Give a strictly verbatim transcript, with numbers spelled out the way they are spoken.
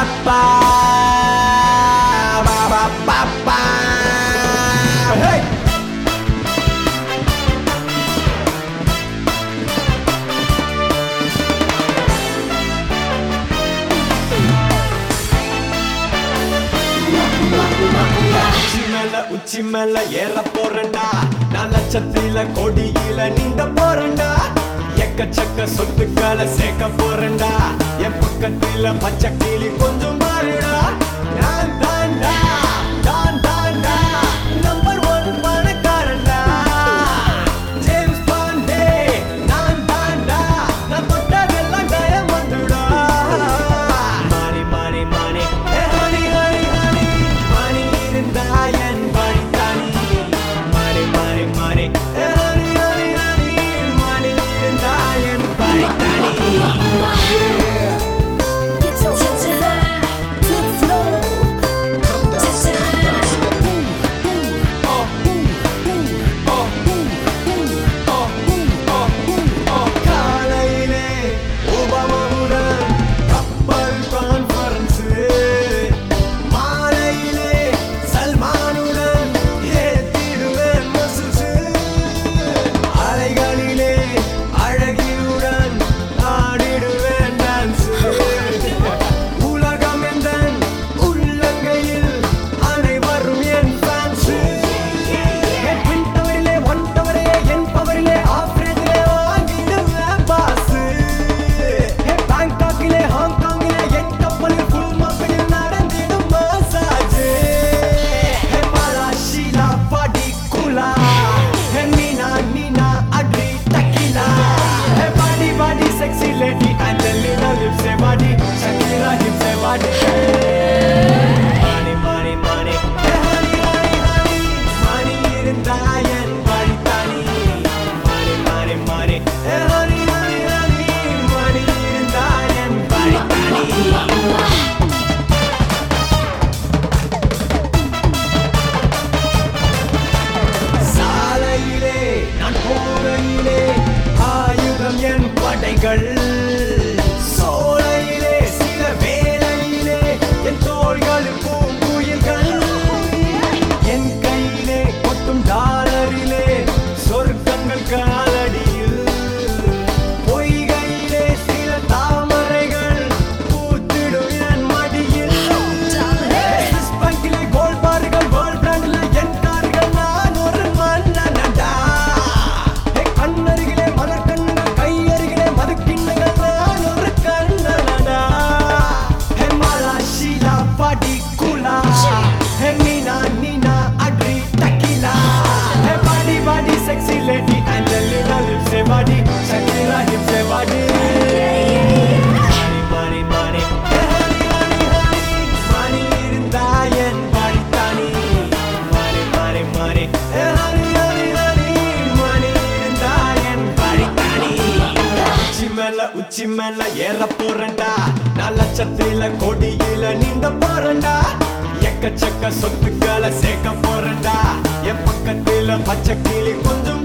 pa ba ba ba ba. Hey. உச்சி மேல ஏற போறண்டா நான் லட்சத்தில கொடியில நீந்த போறண்டா எக்கச்சக்க சொத்துக்களை சேர்க்க போறண்டா என் பக்கத்தில பச்சை கிளி கொஞ்சம் மாறுடா நான் தாண்டா நான் தாண்டா நம்பர் ஒன் பணக்காரண்டா ஜேம்ஸ் பாண்டே நான் தாண்டா நான் தொட்டதெல்லாம் கயம் வந்துடா மாறி மாறி மாறி ஹனி ஹனி ஹனி மணி இருந்தா என் வழித்தானி மாறி மாறி மாறி ஹனி ஹனி ஹனி மணி இருந்தா என் வழித்தானி. சோலையிலே சில வேலையிலே என் தோள்கள் பூங்குயில்கள் என் கையிலே கொட்டும் டாலரிலே சொர்க்கங்கள் காலடியில் பொய்கையிலே சில தாமரைகள் பூத்திடும் என் மடியில் பங்கிலே கோல் பார்கள் கோல் பிராண்டில் என் கார்கள் நான் ஒரு மன்னனடா கண்ணருகிலே மலர் கண்ணுகள் கையருகிலே மதுக்கிண்ணங்கள் நான் ஒரு கண்ணனடா ஹே மாலா ஷீலா பாடி குலா ஹே மீனா நீனா அட்ரி tequila hey body body sexy lady Angelina லிப்ஸே பாடி ஷக்கீரா ஹிப்ஸே பாடி மாறி மாறி ஹனி ஹனி ஹனி மணி இருந்தா என் வழித்தானி மாறி மாறி மாறி ஹனி ஹனி ஹனி மணி இருந்தா என் வழித்தானி. உச்சி மேல உச்சி மேல ஏற போறண்டா நான் லட்சத்தில கொடியில நீந்த போறண்டா எக்கச்சக்க சொத்துக்களை சேர்க்க போறண்டா என் பக்கத்தில பச்சை கிளி கொஞ்சம்